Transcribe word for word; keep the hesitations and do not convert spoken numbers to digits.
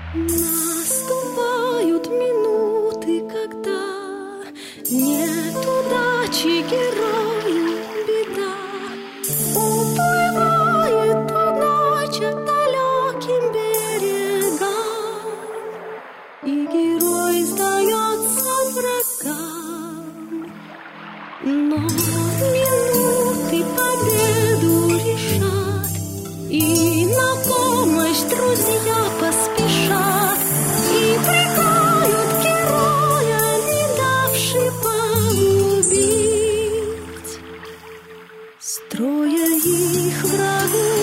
Наступают минуты, когда нет удачи герою беда. Уплывает удача к далеким берегам, и герой сдается врагам. Но минуты победу решат, и на помощь друзья поспешат, и прикроют героя, не давши погубить. Строя их врагу